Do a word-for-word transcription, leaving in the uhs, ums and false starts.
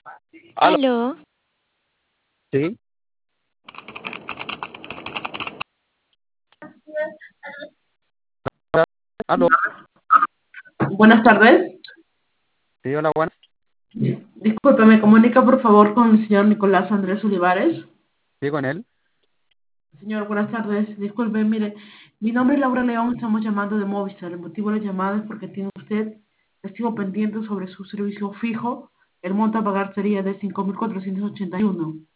Aló, Aló, sí, aló, Buenas tardes. sí, hola, buenas, Disculpe, ¿me comunica por favor con el señor Nicolás Andrés Olivares? sí, con él. Señor, buenas tardes. Disculpe, mire, mi nombre es Laura León, estamos llamando de Movistar. El motivo de la llamada es porque tiene usted recibo pendiente sobre su servicio fijo. El monto a pagar sería de cinco mil cuatrocientos ochenta y uno.